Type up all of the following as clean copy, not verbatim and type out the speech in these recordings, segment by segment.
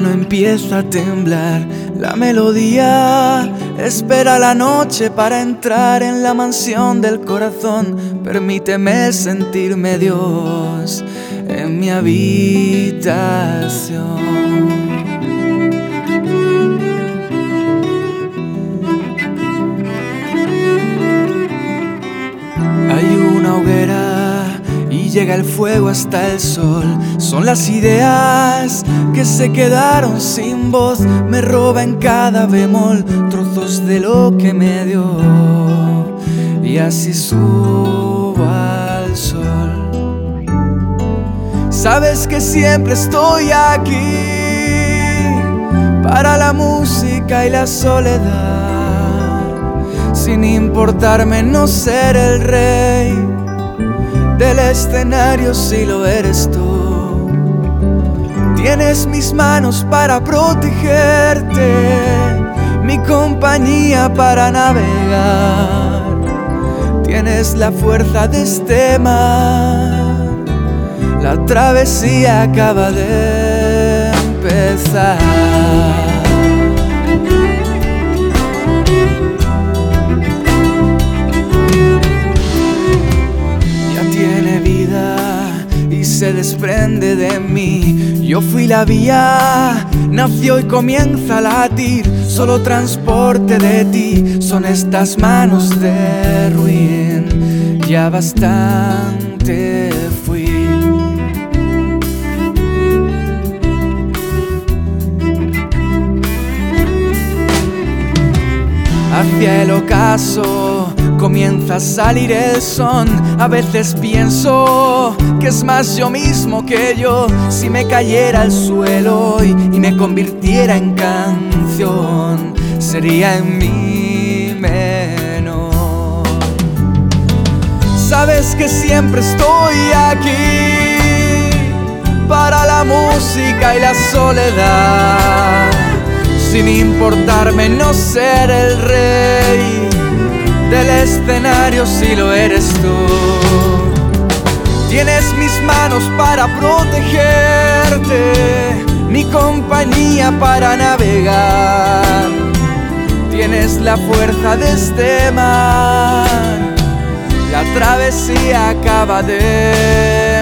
piano empieza a temblar, la melodía espera la noche para entrar en la mansión del corazón. Permíteme sentirme Dios en mi habitación. Hay una hoguera y llega el fuego hasta el sol. Son las ideas que se quedaron sin voz. Me roba en cada bemol trozos de lo que me dio. Y así subo al sol. Sabes que siempre estoy aquí para la música y la soledad, sin importarme no ser el rey del escenario si lo eres tú. Tienes mis manos para protegerte, mi compañía para navegar. Tienes la fuerza de este mar, la travesía acaba de empezar. Se desprende de mí. Yo fui la vía, nació y comienza a latir. Solo transporte de ti son estas manos de ruin. Ya bastante fui. Hacia el ocaso comienza a salir el son. A veces pienso que es más yo mismo que yo. Si me cayera al suelo y me convirtiera en canción, sería en mí menor. Sabes que siempre estoy aquí para la música y la soledad, sin importarme no ser el rey del escenario si lo eres tú. Tienes mis manos para protegerte, mi compañía para navegar. Tienes la fuerza de este mar, la travesía acaba de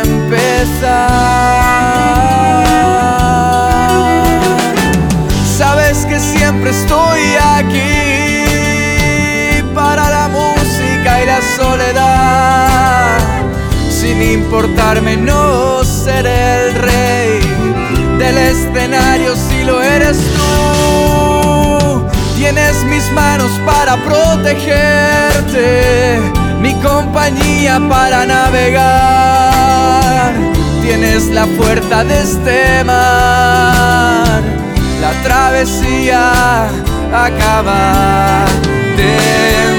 empezar. Sabes que siempre estoy aquí para la música y la soledad, sin importarme no ser el rey del escenario si lo eres tú. Tienes mis manos para protegerte, mi compañía para navegar. Tienes la fuerza de este mar, la travesía acaba de